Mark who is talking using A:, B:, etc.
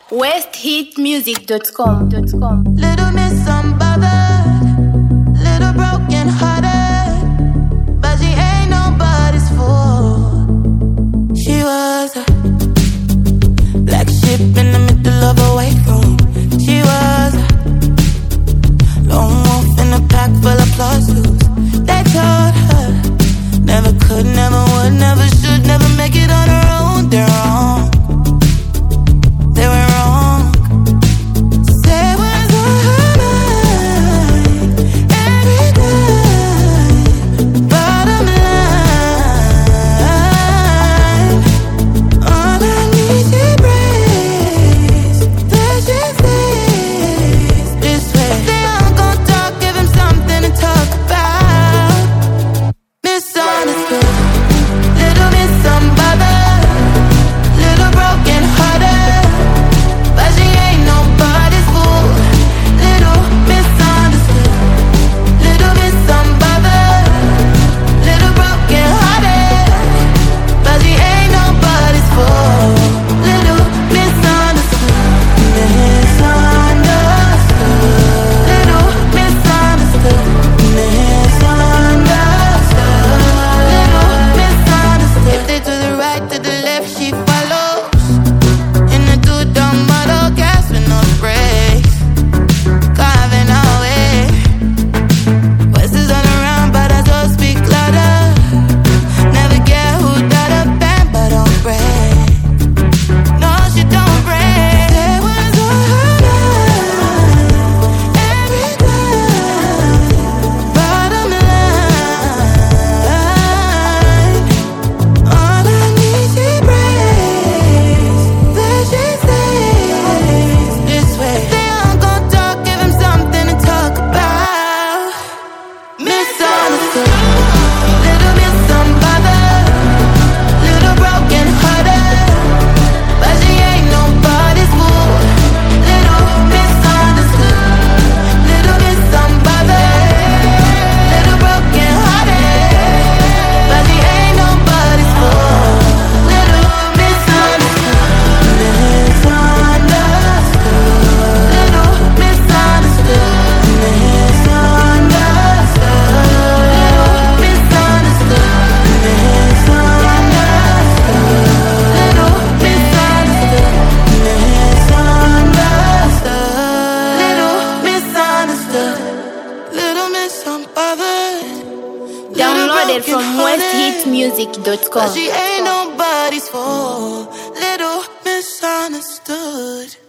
A: westhitmusic.com.
B: Little miss unbothered, little broken hearted, but she ain't nobody's fool. She was a black ship in the middle of a white room. She was a lone wolf in a pack full of lawsuits. They told her never could, never would, never should, never make it on her own. They're wrong. They were wrong. Say what's on her mind every day. Bottom line, all I need is praise. That she stays this way. They all gon' talk, give him something to talk about. Misunderstood, little miss unbothered, little broken hearted, but she ain't nobody's fool. Little misunderstood, little miss unbothered, little broken hearted, but she ain't nobody's fool. Little misunderstood, misunderstood, little misunderstood, misunderstood, little misunderstood. If they to the right, to the left, she follows. In the two-dumb model, gas with no brakes, carving our way. Voices all around, but I just speak louder. Never get who died a band, but don't break. No, she don't break. Say what's on her mind every day. Bottom line, all I need is praise. That she stays this way. They all gon' talk, give him something to talk about. Misunderstood, little miss unbothered, little broken hearted, but she ain't nobody's fool. Little misunderstood, little miss unbothered, little broken hearted, but she ain't nobody's fool. Little misunderstood, misunderstood, little misunderstood, misunderstood, little misunderstood, misunderstood, little miss unbothered.
A: Downloaded from
B: But
A: westhitmusic.com.
B: she ain't nobody's fool. Little misunderstood.